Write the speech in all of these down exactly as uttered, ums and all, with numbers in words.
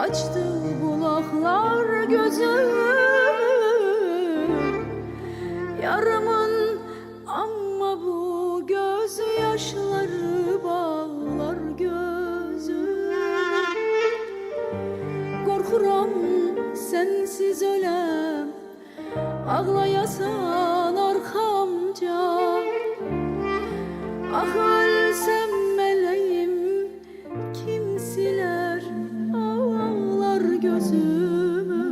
açtı bulaklar gözümü. Yarımın ama bu göz yaşları bağlar gözümü. Korkuram sensiz ölem, ağlayasan arkamca. Ah ölsem meleğim, kim siler ağlar gözümü.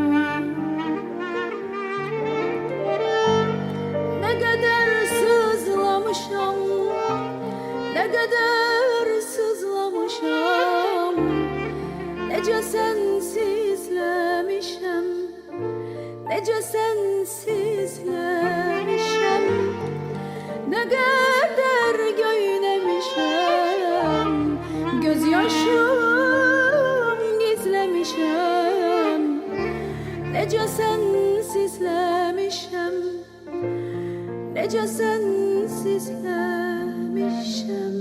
Ne kadar sızlamışam, ne kadar sızlamışam, nece sensizlemişem, nece sensizlemişem, ne kadar göylemişem, gözyaşım gizlemişem, nece sensizlemişem, nece sensizlemişem.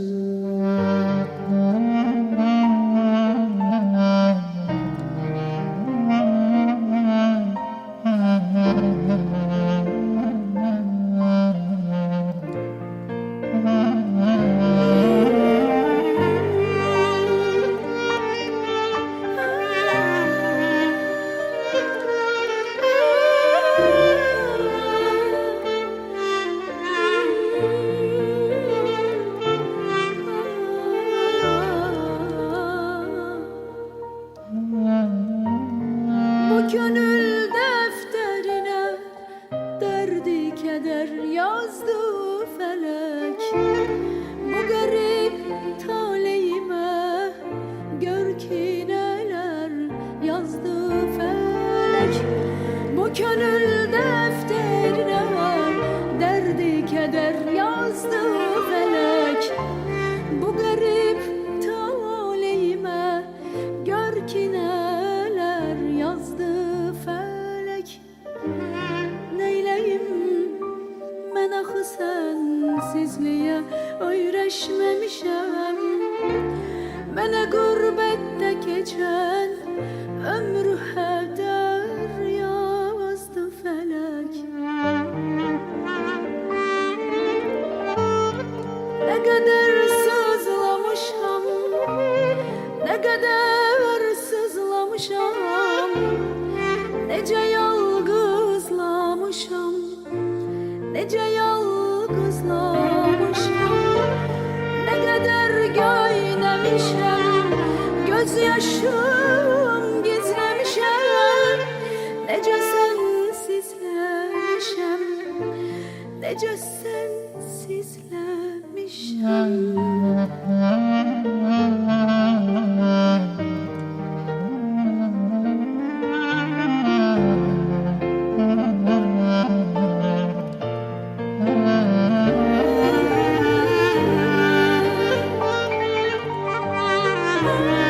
Bu gönül defterine derdi keder yazdı felek. Bu garip talihime gör ki neler yazdı felek. Bu gönül defterine derdi keder yazdı felek. Bu garip talihime gör ki neler yazdı felek. Neyleyim ben ahı sensizliğe öğreşmemişem. Bana gurbette geçen ömrü heder yazdı felek. Ne kadar sızlamışam, ne kadar sızlamışam, nece yalgızlamışam, nece yalgızlamışam, ne kadar göylemişem, gözyaşım gizlemişem, nece sensizlemişem, nece sensizlemişem. Thank you.